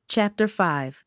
Chapter 5.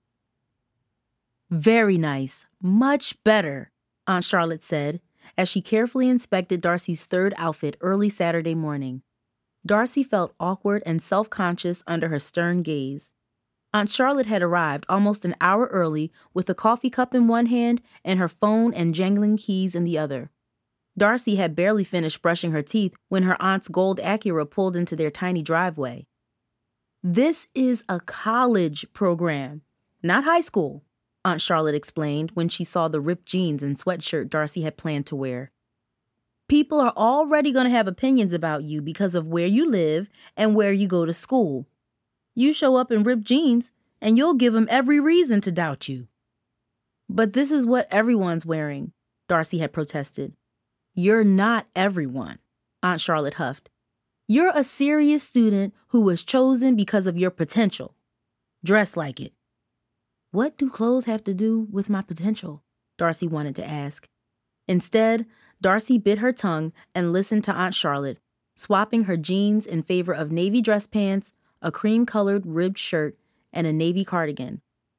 Very nice. Much better, Aunt Charlotte said, as she carefully inspected Darcy's third outfit early Saturday morning. Darcy felt awkward and self-conscious under her stern gaze. Aunt Charlotte had arrived almost an hour early with a coffee cup in one hand and her phone and jangling keys in the other. Darcy had barely finished brushing her teeth when her aunt's gold Acura pulled into their tiny driveway. "This is a college program, not high school," Aunt Charlotte explained when she saw the ripped jeans and sweatshirt Darcy had planned to wear. "People are already going to have opinions about you because of where you live and where you go to school. You show up in ripped jeans, and you'll give them every reason to doubt you." "But this is what everyone's wearing," Darcy had protested. "You're not everyone," Aunt Charlotte huffed. "You're a serious student who was chosen because of your potential. Dress like it." "What do clothes have to do with my potential?" Darcy wanted to ask. Instead, Darcy bit her tongue and listened to Aunt Charlotte, swapping her jeans in favor of navy dress pants, a cream-colored ribbed shirt, and a navy cardigan.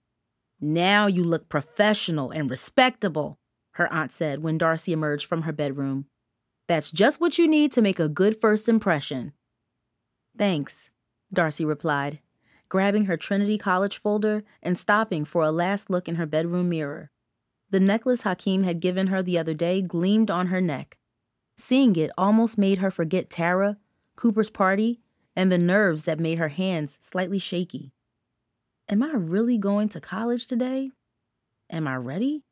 "Now you look professional and respectable," her aunt said when Darcy emerged from her bedroom. "That's just what you need to make a good first impression." "Thanks," Darcy replied, grabbing her Trinity College folder and stopping for a last look in her bedroom mirror. The necklace Hakeem had given her the other day gleamed on her neck. Seeing it almost made her forget Tara, Cooper's party, and the nerves that made her hands slightly shaky. Am I really going to college today? Am I ready?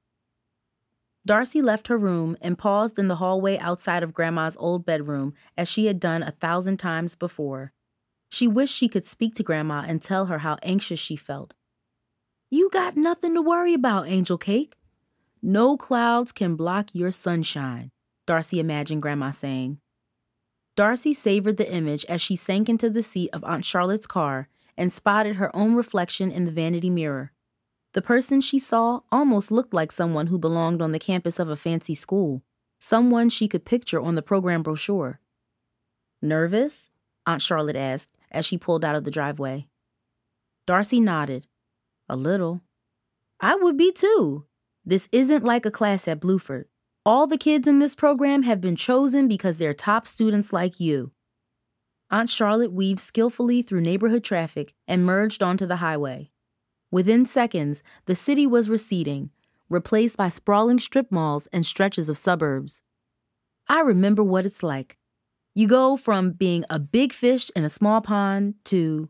Darcy left her room and paused in the hallway outside of Grandma's old bedroom as she had done 1,000 times before. She wished she could speak to Grandma and tell her how anxious she felt. "You got nothing to worry about, Angel Cake. No clouds can block your sunshine," Darcy imagined Grandma saying. Darcy savored the image as she sank into the seat of Aunt Charlotte's car and spotted her own reflection in the vanity mirror. The person she saw almost looked like someone who belonged on the campus of a fancy school, someone she could picture on the program brochure. "Nervous?" Aunt Charlotte asked as she pulled out of the driveway. Darcy nodded. "A little." "I would be too. This isn't like a class at Bluford. All the kids in this program have been chosen because they're top students like you." Aunt Charlotte weaved skillfully through neighborhood traffic and merged onto the highway. Within seconds, the city was receding, replaced by sprawling strip malls and stretches of suburbs. "I remember what it's like. You go from being a big fish in a small pond to..."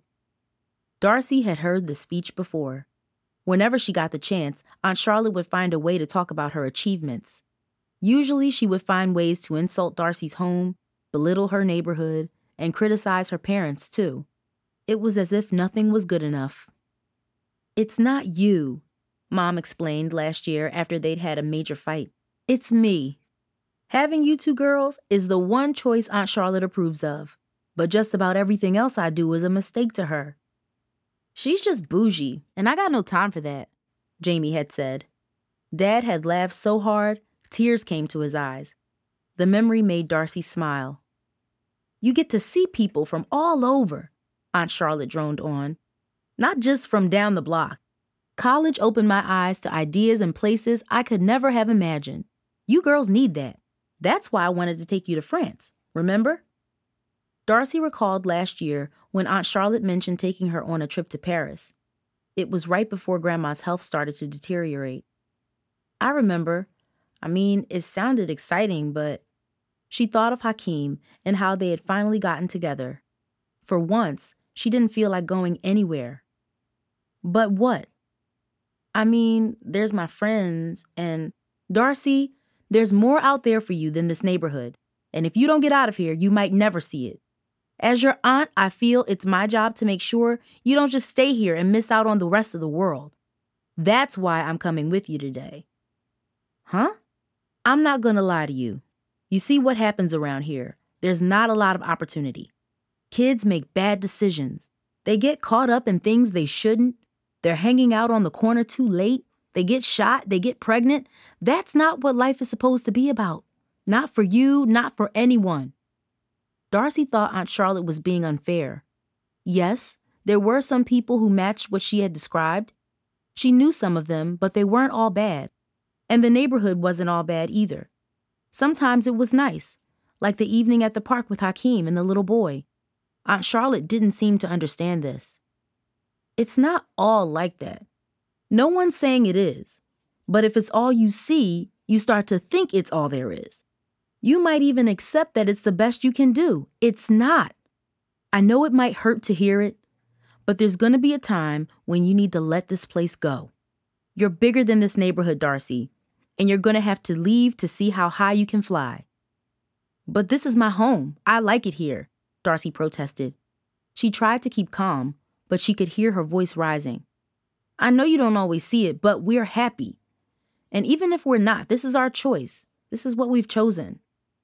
Darcy had heard the speech before. Whenever she got the chance, Aunt Charlotte would find a way to talk about her achievements. Usually she would find ways to insult Darcy's home, belittle her neighborhood, and criticize her parents, too. It was as if nothing was good enough. "It's not you," Mom explained last year after they'd had a major fight. "It's me. Having you two girls is the one choice Aunt Charlotte approves of, but just about everything else I do is a mistake to her." "She's just bougie, and I got no time for that," Jamie had said. Dad had laughed so hard, tears came to his eyes. The memory made Darcy smile. "You get to see people from all over," Aunt Charlotte droned on. "Not just from down the block. College opened my eyes to ideas and places I could never have imagined. You girls need that. That's why I wanted to take you to France, remember?" Darcy recalled last year when Aunt Charlotte mentioned taking her on a trip to Paris. It was right before Grandma's health started to deteriorate. "I remember. It sounded exciting, but..." She thought of Hakeem and how they had finally gotten together. For once, she didn't feel like going anywhere. "But what?" There's my friends and..." "Darcy, there's more out there for you than this neighborhood, and if you don't get out of here, you might never see it. As your aunt, I feel it's my job to make sure you don't just stay here and miss out on the rest of the world. That's why I'm coming with you today." "Huh?" "I'm not gonna lie to you. You see what happens around here. There's not a lot of opportunity. Kids make bad decisions. They get caught up in things they shouldn't. They're hanging out on the corner too late. They get shot. They get pregnant. That's not what life is supposed to be about. Not for you, not for anyone." Darcy thought Aunt Charlotte was being unfair. Yes, There were some people who matched what she had described. She knew some of them, but they weren't all bad. And the neighborhood wasn't all bad either. Sometimes it was nice, like the evening at the park with Hakeem and the little boy. Aunt Charlotte didn't seem to understand this. It's not all like that. No one's saying it is. But if it's all you see, you start to think it's all there is. You might even accept that it's the best you can do. It's not. I know it might hurt to hear it, but there's going to be a time when you need to let this place go. You're bigger than this neighborhood, Darcy, and you're going to have to leave to see how high you can fly. But this is my home. I like it here, Darcy protested. She tried to keep calm, but she could hear her voice rising. I know you don't always see it, but we're happy. And even if we're not, this is our choice. This is what we've chosen.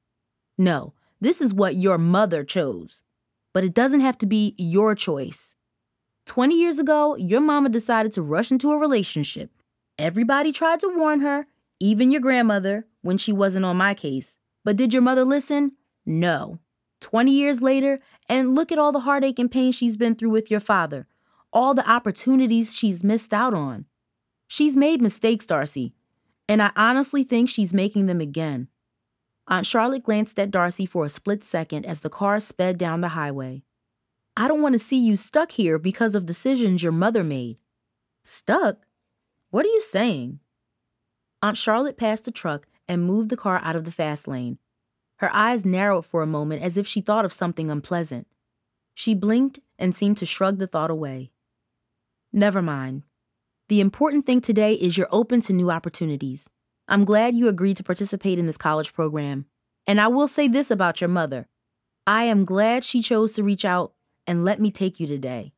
No, this is what your mother chose. But it doesn't have to be your choice. 20 years ago, your mama decided to rush into a relationship. Everybody tried to warn her, even your grandmother, when she wasn't on my case. But did your mother listen? No. 20 years later, and look at all the heartache and pain she's been through with your father. All the opportunities she's missed out on. She's made mistakes, Darcy. And I honestly think she's making them again. Aunt Charlotte glanced at Darcy for a split second as the car sped down the highway. I don't want to see you stuck here because of decisions your mother made. Stuck? What are you saying? Aunt Charlotte passed the truck and moved the car out of the fast lane. Her eyes narrowed for a moment as if she thought of something unpleasant. She blinked and seemed to shrug the thought away. Never mind. The important thing today is you're open to new opportunities. I'm glad you agreed to participate in this college program. And I will say this about your mother. I am glad she chose to reach out and let me take you today.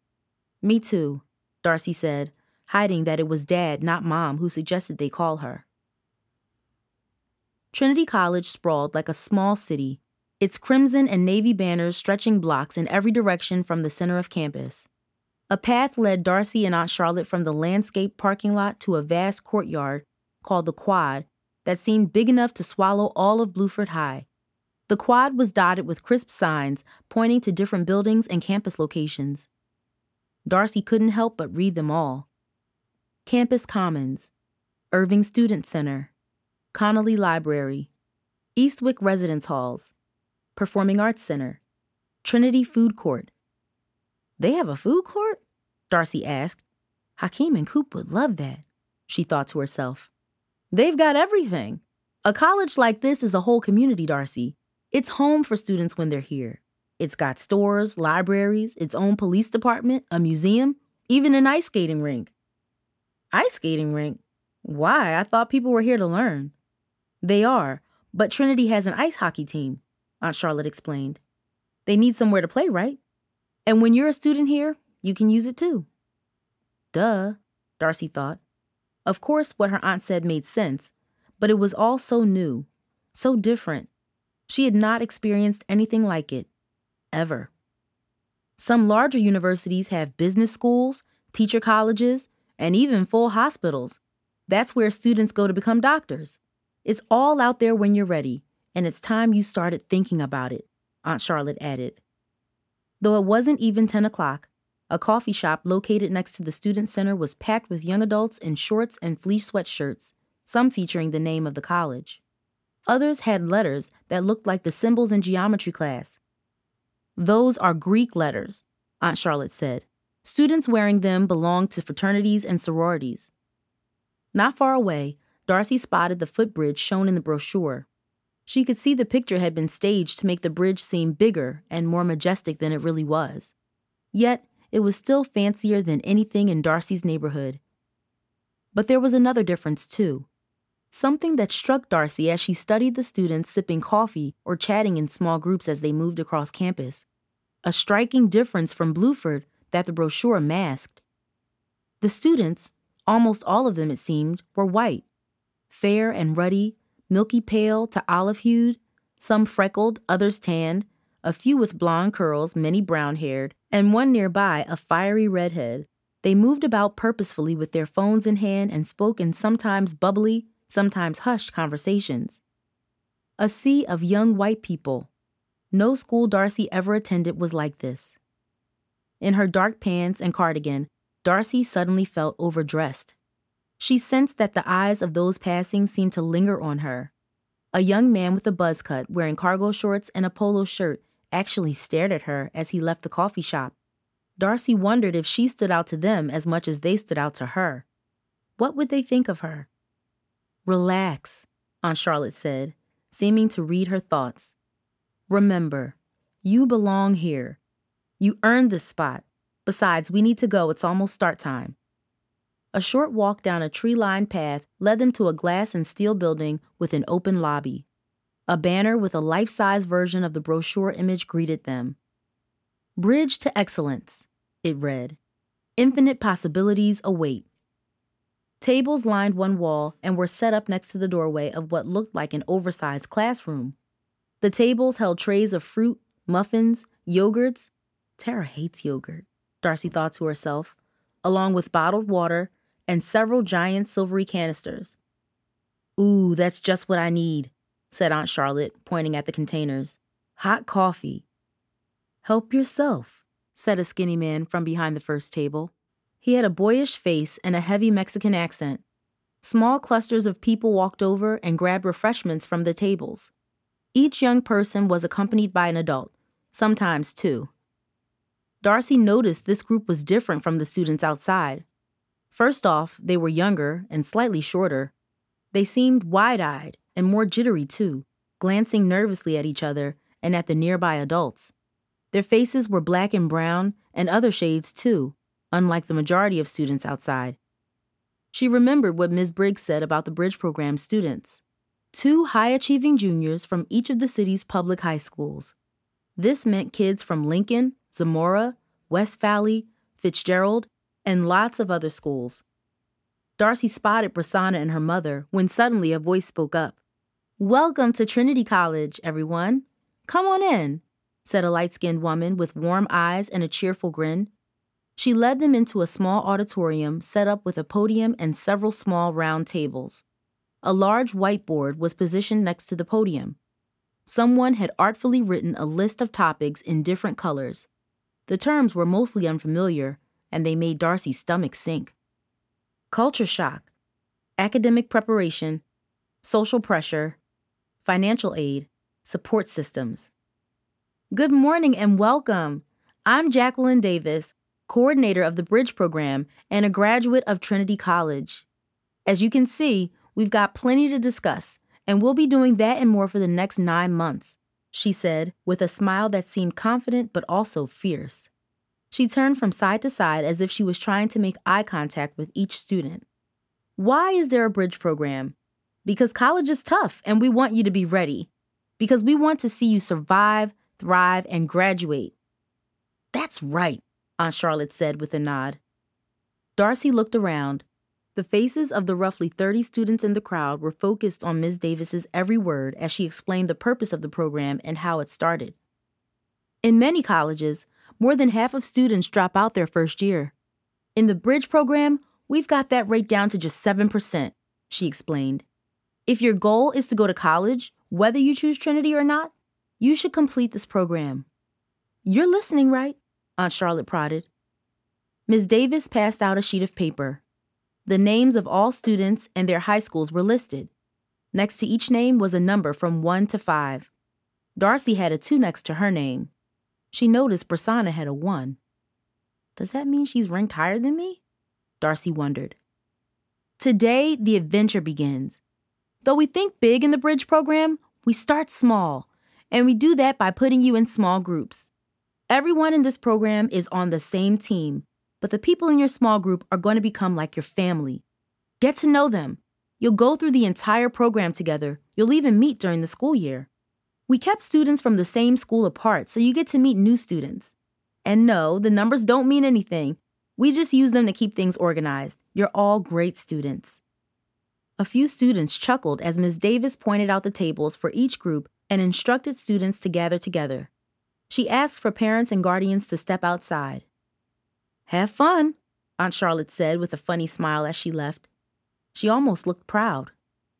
Me too, Darcy said, hiding that it was Dad, not Mom, who suggested they call her. Trinity College sprawled like a small city, its crimson and navy banners stretching blocks in every direction from the center of campus. A path led Darcy and Aunt Charlotte from the landscaped parking lot to a vast courtyard called the Quad that seemed big enough to swallow all of Bluford High. The Quad was dotted with crisp signs pointing to different buildings and campus locations. Darcy couldn't help but read them all. Campus Commons, Irving Student Center, Connolly Library, Eastwick Residence Halls, Performing Arts Center, Trinity Food Court. They have a food court? Darcy asked. Hakeem and Coop would love that, she thought to herself. They've got everything. A college like this is a whole community, Darcy. It's home for students when they're here. It's got stores, libraries, its own police department, a museum, even an ice skating rink. Ice skating rink? Why? I thought people were here to learn. They are, but Trinity has an ice hockey team, Aunt Charlotte explained. They need somewhere to play, right? And when you're a student here, you can use it too. Duh, Darcy thought. Of course, what her aunt said made sense, but it was all so new, so different. She had not experienced anything like it, ever. Some larger universities have business schools, teacher colleges, and even full hospitals. That's where students go to become doctors. It's all out there when you're ready, and it's time you started thinking about it, Aunt Charlotte added. Though it wasn't even 10 o'clock, a coffee shop located next to the student center was packed with young adults in shorts and fleece sweatshirts, some featuring the name of the college. Others had letters that looked like the symbols in geometry class. Those are Greek letters, Aunt Charlotte said. Students wearing them belonged to fraternities and sororities. Not far away, Darcy spotted the footbridge shown in the brochure. She could see the picture had been staged to make the bridge seem bigger and more majestic than it really was. Yet, it was still fancier than anything in Darcy's neighborhood. But there was another difference, too. Something that struck Darcy as she studied the students sipping coffee or chatting in small groups as they moved across campus. A striking difference from Bluford that the brochure masked. The students, almost all of them it seemed, were white. Fair and ruddy, milky pale to olive-hued, some freckled, others tanned, a few with blonde curls, many brown-haired, and one nearby a fiery redhead. They moved about purposefully with their phones in hand and spoke in sometimes bubbly, sometimes hushed conversations. A sea of young white people. No school Darcy ever attended was like this. In her dark pants and cardigan, Darcy suddenly felt overdressed. She sensed that the eyes of those passing seemed to linger on her. A young man with a buzz cut, wearing cargo shorts and a polo shirt, actually stared at her as he left the coffee shop. Darcy wondered if she stood out to them as much as they stood out to her. What would they think of her? "Relax," Aunt Charlotte said, seeming to read her thoughts. "Remember, you belong here. You earned this spot. Besides, we need to go. It's almost start time." A short walk down a tree-lined path led them to a glass and steel building with an open lobby. A banner with a life-size version of the brochure image greeted them. "Bridge to Excellence," it read. "Infinite possibilities await." Tables lined one wall and were set up next to the doorway of what looked like an oversized classroom. The tables held trays of fruit, muffins, yogurts. Tara hates yogurt, Darcy thought to herself, along with bottled water and several giant silvery canisters. "Ooh, that's just what I need," said Aunt Charlotte, pointing at the containers. "Hot coffee." "Help yourself," said a skinny man from behind the first table. He had a boyish face and a heavy Mexican accent. Small clusters of people walked over and grabbed refreshments from the tables. Each young person was accompanied by an adult, sometimes two. Darcy noticed this group was different from the students outside. First off, they were younger and slightly shorter. They seemed wide-eyed and more jittery too, glancing nervously at each other and at the nearby adults. Their faces were black and brown and other shades too, unlike the majority of students outside. She remembered what Ms. Briggs said about the Bridge Program students. 2 high-achieving juniors from each of the city's public high schools. This meant kids from Lincoln, Zamora, West Valley, Fitzgerald, and lots of other schools. Darcy spotted Prasanna and her mother when suddenly a voice spoke up. "Welcome to Trinity College, everyone. Come on in," said a light-skinned woman with warm eyes and a cheerful grin. She led them into a small auditorium set up with a podium and several small round tables. A large whiteboard was positioned next to the podium. Someone had artfully written a list of topics in different colors. The terms were mostly unfamiliar, and they made Darcy's stomach sink. Culture shock, academic preparation, social pressure, financial aid, support systems. Good morning and welcome. I'm Jacqueline Davis, coordinator of the Bridge Program and a graduate of Trinity College. As you can see, we've got plenty to discuss, and we'll be doing that and more for the next 9 months, she said, with a smile that seemed confident but also fierce. She turned from side to side as if she was trying to make eye contact with each student. Why is there a Bridge Program? Because college is tough, and we want you to be ready. Because we want to see you survive, thrive, and graduate. That's right, Aunt Charlotte said with a nod. Darcy looked around. The faces of the roughly 30 students in the crowd were focused on Ms. Davis's every word as she explained the purpose of the program and how it started. In many colleges, more than half of students drop out their first year. In the Bridge Program, we've got that rate down to just 7%, she explained. If your goal is to go to college, whether you choose Trinity or not, you should complete this program. You're listening, right? Aunt Charlotte prodded. Ms. Davis passed out a sheet of paper. The names of all students and their high schools were listed. Next to each name was a number from 1 to 5. Darcy had a 2 next to her name. She noticed Prasanna had a 1. Does that mean she's ranked higher than me? Darcy wondered. Today, the adventure begins. Though we think big in the Bridge Program, we start small, and we do that by putting you in small groups. Everyone in this program is on the same team, but the people in your small group are going to become like your family. Get to know them. You'll go through the entire program together. You'll even meet during the school year. We kept students from the same school apart, so you get to meet new students. And no, the numbers don't mean anything. We just use them to keep things organized. You're all great students. A few students chuckled as Ms. Davis pointed out the tables for each group and instructed students to gather together. She asked for parents and guardians to step outside. Have fun, Aunt Charlotte said with a funny smile as she left. She almost looked proud.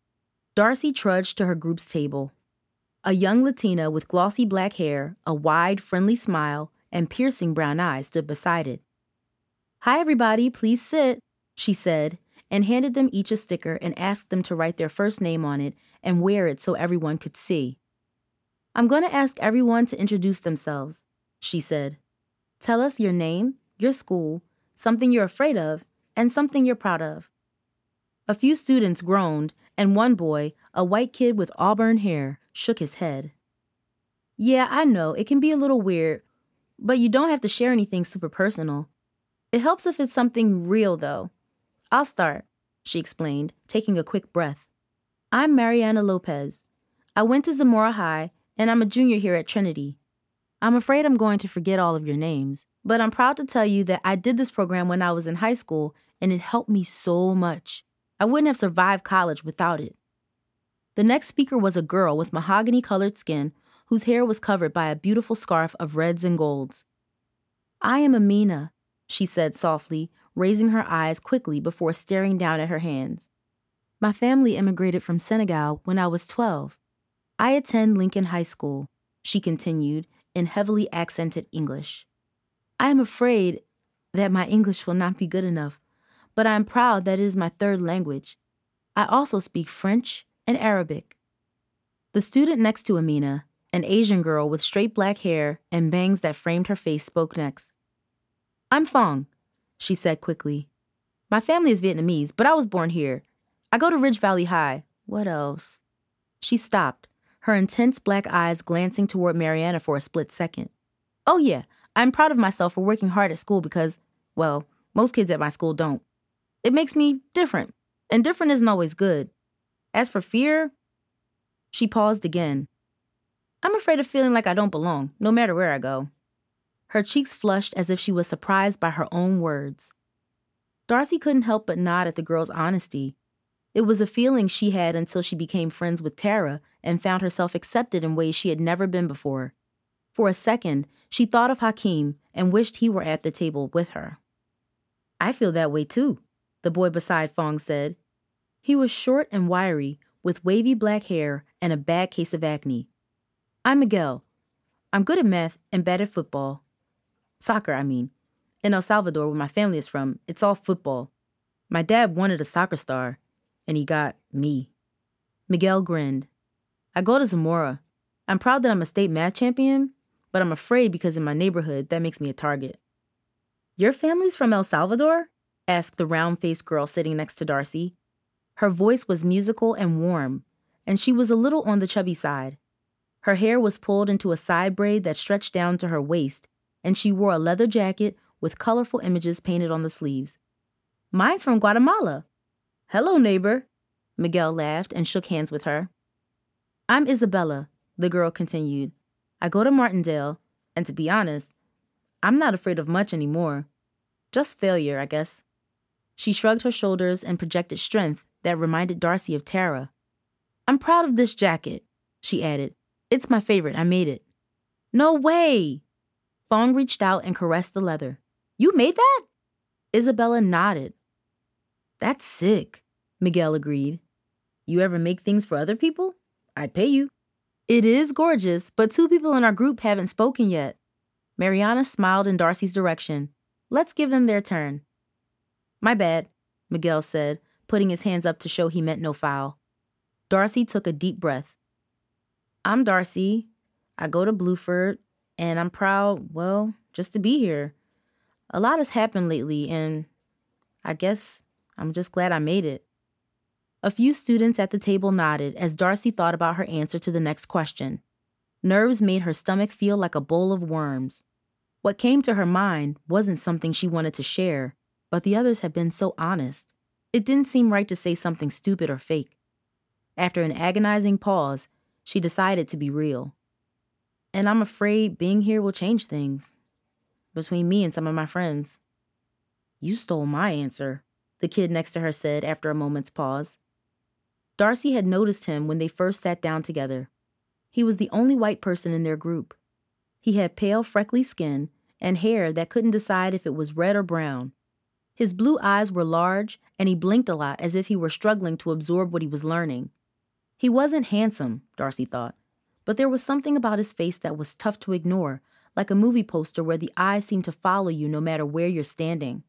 Darcy trudged to her group's table. A young Latina with glossy black hair, a wide, friendly smile, and piercing brown eyes stood beside it. "Hi, everybody, please sit," she said, and handed them each a sticker and asked them to write their first name on it and wear it so everyone could see. "I'm going to ask everyone to introduce themselves," she said. "Tell us your name, your school, something you're afraid of, and something you're proud of." A few students groaned, and one boy, a white kid with auburn hair, shook his head. "Yeah, I know, it can be a little weird, but you don't have to share anything super personal. It helps if it's something real, though. I'll start," she explained, taking a quick breath. "I'm Mariana Lopez. I went to Zamora High, and I'm a junior here at Trinity. I'm afraid I'm going to forget all of your names, but I'm proud to tell you that I did this program when I was in high school, and it helped me so much. I wouldn't have survived college without it." The next speaker was a girl with mahogany-colored skin whose hair was covered by a beautiful scarf of reds and golds. "I am Amina," she said softly, raising her eyes quickly before staring down at her hands. "My family immigrated from Senegal when I was 12. I attend Lincoln High School," she continued in heavily accented English. "I am afraid that my English will not be good enough, but I am proud that it is my third language. I also speak French and Arabic." The student next to Amina, an Asian girl with straight black hair and bangs that framed her face, spoke next. "I'm Fong," she said quickly. "My family is Vietnamese, but I was born here. I go to Ridge Valley High. What else?" She stopped, her intense black eyes glancing toward Mariana for a split second. "Oh yeah, I'm proud of myself for working hard at school because, well, most kids at my school don't. It makes me different, and different isn't always good. As for fear," she paused again. "I'm afraid of feeling like I don't belong, no matter where I go." Her cheeks flushed as if she was surprised by her own words. Darcy couldn't help but nod at the girl's honesty. It was a feeling she had until she became friends with Tara and found herself accepted in ways she had never been before. For a second, she thought of Hakeem and wished he were at the table with her. "I feel that way too," the boy beside Fong said. He was short and wiry, with wavy black hair and a bad case of acne. "I'm Miguel. I'm good at math and bad at football. Soccer, I mean. In El Salvador, where my family is from, it's all football. My dad wanted a soccer star, and he got me." Miguel grinned. "I go to Zamora. I'm proud that I'm a state math champion, but I'm afraid because in my neighborhood, that makes me a target." "Your family's from El Salvador?" asked the round-faced girl sitting next to Darcy. Her voice was musical and warm, and she was a little on the chubby side. Her hair was pulled into a side braid that stretched down to her waist, and she wore a leather jacket with colorful images painted on the sleeves. "Mine's from Guatemala." "Hello, neighbor." Miguel laughed and shook hands with her. "I'm Isabella," the girl continued. "I go to Martindale, and to be honest, I'm not afraid of much anymore. Just failure, I guess." She shrugged her shoulders and projected strength that reminded Darcy of Tara. "I'm proud of this jacket," she added. "It's my favorite. I made it." "No way!" Fong reached out and caressed the leather. "You made that?" Isabella nodded. "That's sick," Miguel agreed. "You ever make things for other people? I'd pay you." "It is gorgeous, but 2 people in our group haven't spoken yet." Mariana smiled in Darcy's direction. "Let's give them their turn." "My bad," Miguel said, putting his hands up to show he meant no foul. Darcy took a deep breath. "I'm Darcy. I go to Bluford, and I'm proud, well, just to be here. A lot has happened lately, and I guess I'm just glad I made it." A few students at the table nodded as Darcy thought about her answer to the next question. Nerves made her stomach feel like a bowl of worms. What came to her mind wasn't something she wanted to share, but the others had been so honest. It didn't seem right to say something stupid or fake. After an agonizing pause, she decided to be real. "And I'm afraid being here will change things. Between me and some of my friends." "You stole my answer," the kid next to her said after a moment's pause. Darcy had noticed him when they first sat down together. He was the only white person in their group. He had pale, freckly skin and hair that couldn't decide if it was red or brown. His blue eyes were large, and he blinked a lot as if he were struggling to absorb what he was learning. He wasn't handsome, Darcy thought, but there was something about his face that was tough to ignore, like a movie poster where the eyes seem to follow you no matter where you're standing.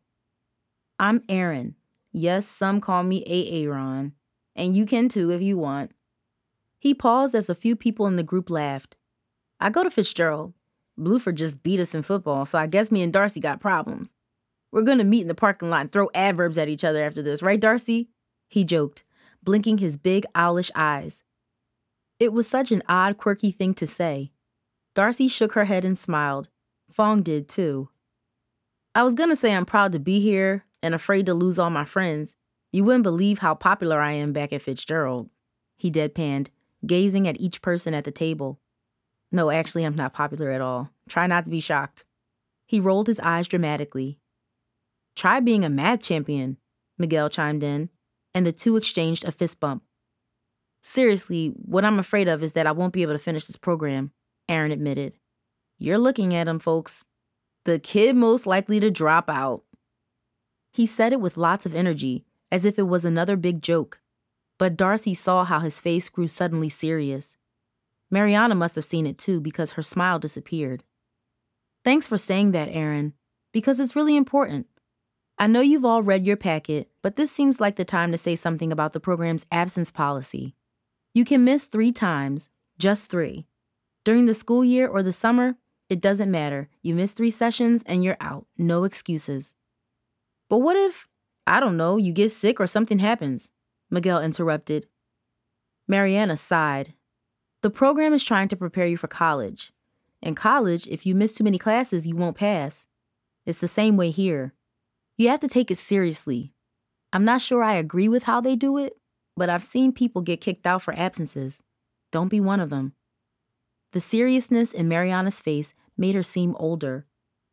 I'm Aaron. Yes, some call me Aaron. And you can too if you want. He paused as a few people in the group laughed. I go to Fitzgerald. Bluford just beat us in football, so I guess me and Darcy got problems. We're gonna meet in the parking lot and throw adverbs at each other after this, right, Darcy? He joked, blinking his big owlish eyes. It was such an odd, quirky thing to say. Darcy shook her head and smiled. Fong did too. I was gonna say I'm proud to be here and afraid to lose all my friends. You wouldn't believe how popular I am back at Fitzgerald. He deadpanned, gazing at each person at the table. No, actually, I'm not popular at all. Try not to be shocked. He rolled his eyes dramatically. Try being a math champion, Miguel chimed in, and the two exchanged a fist bump. Seriously, what I'm afraid of is that I won't be able to finish this program, Aaron admitted. You're looking at him, folks. The kid most likely to drop out. He said it with lots of energy, as if it was another big joke. But Darcy saw how his face grew suddenly serious. Mariana must have seen it too because her smile disappeared. Thanks for saying that, Aaron, because it's really important. I know you've all read your packet, but this seems like the time to say something about the program's absence policy. You can miss 3 times, just 3. During the school year or the summer, it doesn't matter. You miss 3 sessions and you're out. No excuses. But what if, I don't know, you get sick or something happens? Miguel interrupted. Mariana sighed. The program is trying to prepare you for college. In college, if you miss too many classes, you won't pass. It's the same way here. You have to take it seriously. I'm not sure I agree with how they do it, but I've seen people get kicked out for absences. Don't be one of them. The seriousness in Mariana's face made her seem older.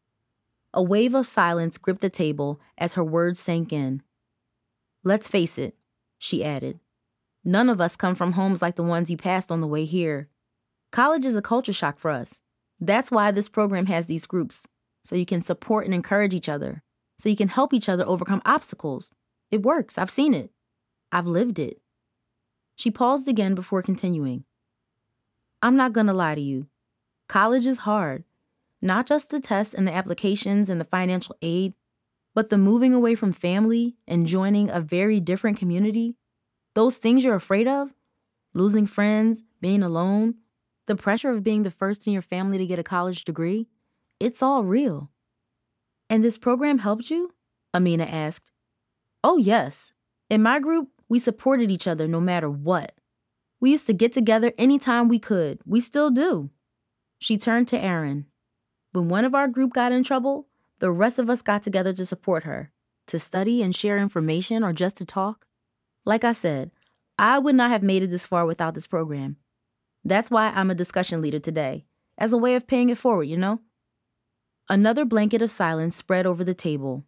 A wave of silence gripped the table as her words sank in. Let's face it, she added. None of us come from homes like the ones you passed on the way here. College is a culture shock for us. That's why this program has these groups, so you can support and encourage each other, so you can help each other overcome obstacles. It works. I've seen it. I've lived it. She paused again before continuing. I'm not going to lie to you. College is hard. Not just the tests and the applications and the financial aid, but the moving away from family and joining a very different community. Those things you're afraid of, losing friends, being alone, the pressure of being the first in your family to get a college degree, it's all real. And this program helped you? Amina asked. Oh, yes. In my group, we supported each other no matter what. We used to get together anytime we could. We still do. She turned to Aaron. When one of our group got in trouble, the rest of us got together to support her, to study and share information or just to talk. Like I said, I would not have made it this far without this program. That's why I'm a discussion leader today, as a way of paying it forward, you know? Another blanket of silence spread over the table.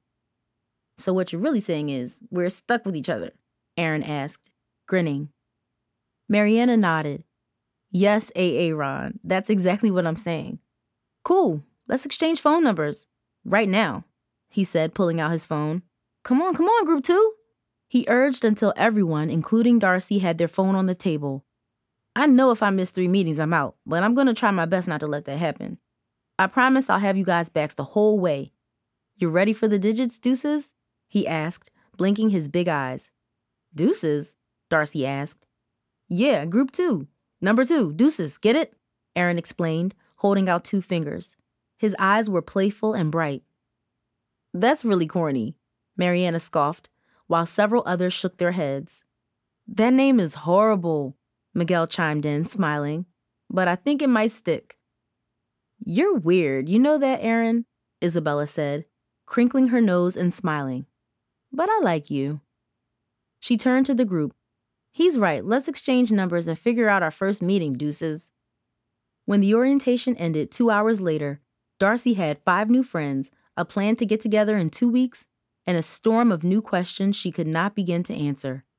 So what you're really saying is, we're stuck with each other? Aaron asked, grinning. Mariana nodded. Yes, Ron, that's exactly what I'm saying. Cool, let's exchange phone numbers. Right now, he said, pulling out his phone. Come on, group 2. He urged until everyone, including Darcy, had their phone on the table. I know if I miss 3 meetings, I'm out, but I'm going to try my best not to let that happen. I promise I'll have you guys backs the whole way. You ready for the digits, deuces? He asked, blinking his big eyes. Deuces? Darcy asked. Yeah, group 2. Number 2, deuces, get it? Aaron explained, holding out 2 fingers. His eyes were playful and bright. That's really corny, Mariana scoffed, while several others shook their heads. That name is horrible, Miguel chimed in, smiling, but I think it might stick. You're weird, you know that, Aaron? Isabella said, crinkling her nose and smiling. But I like you. She turned to the group. He's right, let's exchange numbers and figure out our first meeting, deuces. When the orientation ended 2 hours later, Darcy had 5 new friends, a plan to get together in 2 weeks, and a storm of new questions she could not begin to answer.